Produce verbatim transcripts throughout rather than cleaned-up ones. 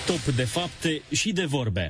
Top de fapte și de vorbe.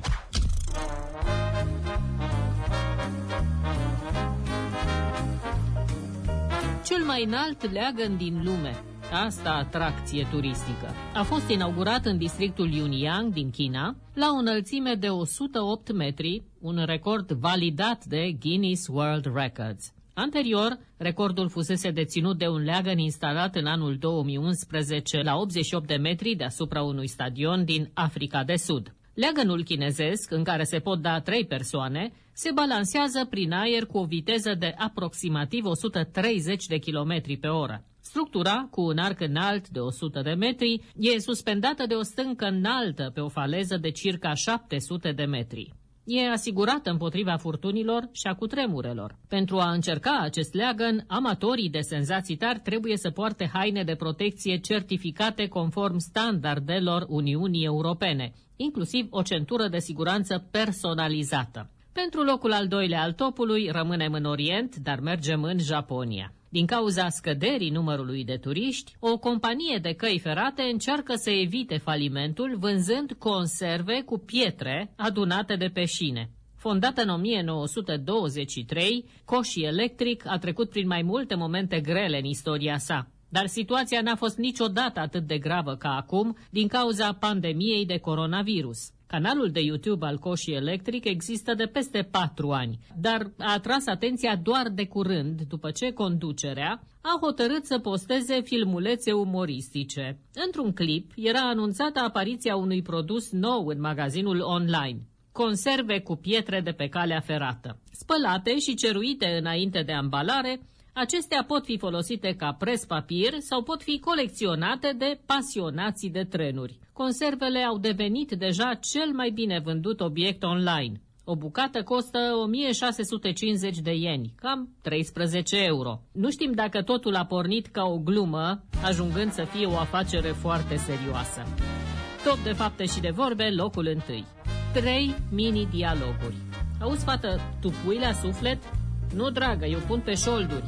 Cel mai înalt leagăn din lume. Asta atracție turistică. A fost inaugurat în districtul Yunyang din China, la o înălțime de o sută opt metri, un record validat de Guinness World Records. Anterior, recordul fusese deținut de un leagăn instalat în anul două mii unsprezece la optzeci și opt de metri deasupra unui stadion din Africa de Sud. Leagănul chinezesc, în care se pot da trei persoane, se balansează prin aer cu o viteză de aproximativ o sută treizeci de kilometri pe oră. Structura, cu un arc înalt de o sută de metri, e suspendată de o stâncă înaltă pe o faleză de circa șapte sute de metri. E asigurată împotriva furtunilor și a cutremurelor. Pentru a încerca acest leagăn, amatorii de senzații tari trebuie să poarte haine de protecție certificate conform standardelor Uniunii Europene, inclusiv o centură de siguranță personalizată. Pentru locul al doilea al topului rămânem în Orient, dar mergem în Japonia. Din cauza scăderii numărului de turiști, o companie de căi ferate încearcă să evite falimentul vânzând conserve cu pietre adunate de pe șine. Fondată în o mie nouă sute douăzeci și trei, Koshi Electric a trecut prin mai multe momente grele în istoria sa. Dar situația n-a fost niciodată atât de gravă ca acum din cauza pandemiei de coronavirus. Canalul de YouTube al Koshi Electric există de peste patru ani, dar a atras atenția doar de curând, după ce conducerea a hotărât să posteze filmulețe umoristice. Într-un clip era anunțată apariția unui produs nou în magazinul online: conserve cu pietre de pe calea ferată. Spălate și ceruite înainte de ambalare, acestea pot fi folosite ca pres-papir sau pot fi colecționate de pasionații de trenuri. Conservele au devenit deja cel mai bine vândut obiect online. O bucată costă o mie șase sute cincizeci de ieni, cam treisprezece euro. Nu știm dacă totul a pornit ca o glumă, ajungând să fie o afacere foarte serioasă. Top de fapte și de vorbe, locul întâi. Trei mini-dialoguri. Auzi, fată, tu pui la suflet? Nu, dragă, eu pun pe șolduri.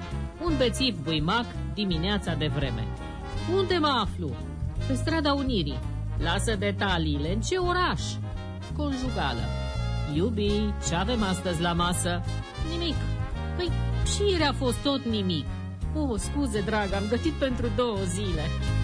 Un bețiv buimac dimineața de vreme. Unde mă aflu? Pe strada Unirii. Lasă detaliile. În ce oraș? Conjugală. Iubi, ce avem astăzi la masă? Nimic. Păi, și ieri a fost tot nimic. Oh, scuze, dragă, am gătit pentru două zile.